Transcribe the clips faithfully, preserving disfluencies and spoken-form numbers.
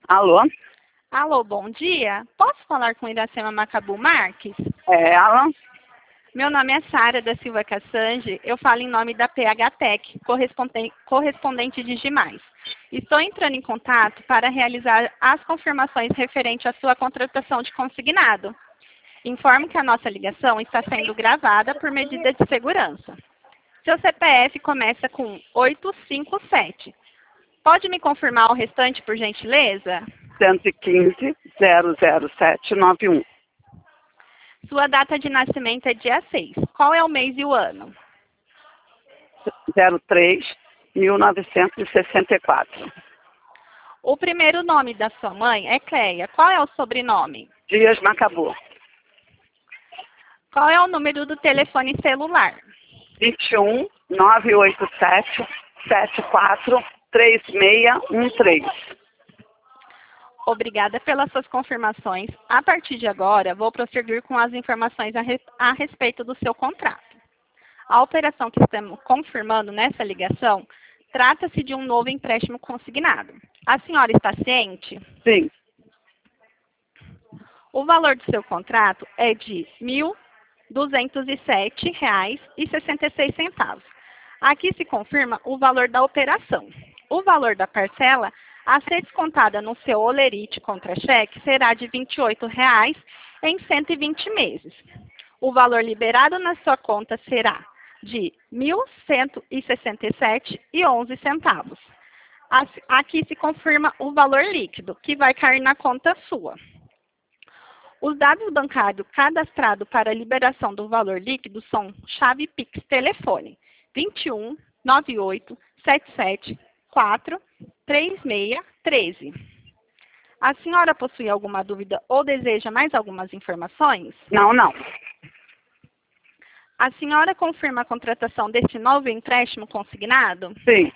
Alô? Alô, bom dia. Posso falar com Iracema Macabu Marques? É ela? Meu nome é Sara da Silva Cassange. Eu falo em nome da P H Tech, correspondente, correspondente de Gimais. Estou entrando em contato para realizar as confirmações referentes à sua contratação de consignado. Informo que a nossa ligação está sendo gravada por medida de segurança. Seu C P F começa com oito cinco sete. Pode me confirmar o restante, por gentileza? cento e quinze, zero zero sete nove um. Sua data de nascimento é dia seis. Qual é o mês e o ano? zero três, mil novecentos e sessenta e quatro. O primeiro nome da sua mãe é Cleia. Qual é o sobrenome? Dias Macabu. Qual é o número do telefone celular? vinte e um, nove oito sete, sete quatro, três seis um três. Obrigada pelas suas confirmações. A partir de agora, vou prosseguir com as informações a, re a respeito do seu contrato. A operação que estamos confirmando nessa ligação trata-se de um novo empréstimo consignado. A senhora está ciente? Sim. O valor do seu contrato é de mil duzentos e sete reais e sessenta e seis centavos. Aqui se confirma o valor da operação. O valor da parcela a ser descontada no seu holerite contra-cheque será de vinte e oito reais em cento e vinte meses. O valor liberado na sua conta será de mil cento e sessenta e sete reais e onze centavos. Aqui se confirma o valor líquido, que vai cair na conta sua. Os dados bancários cadastrados para a liberação do valor líquido são chave Pix telefone vinte e um, noventa e oito, setenta e sete, quatro, trinta e seis, treze. A senhora possui alguma dúvida ou deseja mais algumas informações? Não, não. A senhora confirma a contratação deste novo empréstimo consignado? Sim.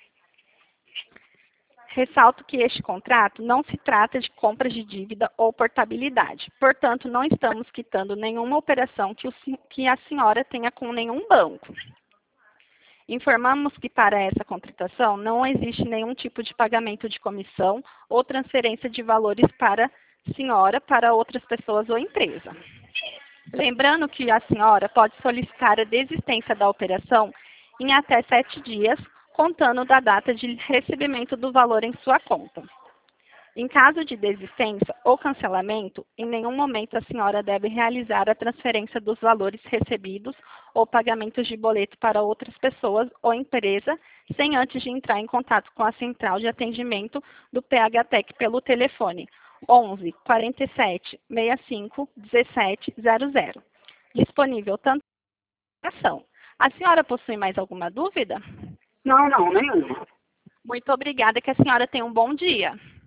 Ressalto que este contrato não se trata de compras de dívida ou portabilidade. Portanto, não estamos quitando nenhuma operação que, o, que a senhora tenha com nenhum banco. Informamos que para essa contratação não existe nenhum tipo de pagamento de comissão ou transferência de valores para a senhora, para outras pessoas ou empresa. Lembrando que a senhora pode solicitar a desistência da operação em até sete dias, contando da data de recebimento do valor em sua conta. Em caso de desistência ou cancelamento, em nenhum momento a senhora deve realizar a transferência dos valores recebidos ou pagamentos de boleto para outras pessoas ou empresa, sem antes de entrar em contato com a central de atendimento do P H Tech pelo telefone onze, quarenta e sete, sessenta e cinco, dezessete, zero zero. Disponível tanto na ação. A senhora possui mais alguma dúvida? Não, não, nenhuma. Muito obrigada, que a senhora tenha um bom dia.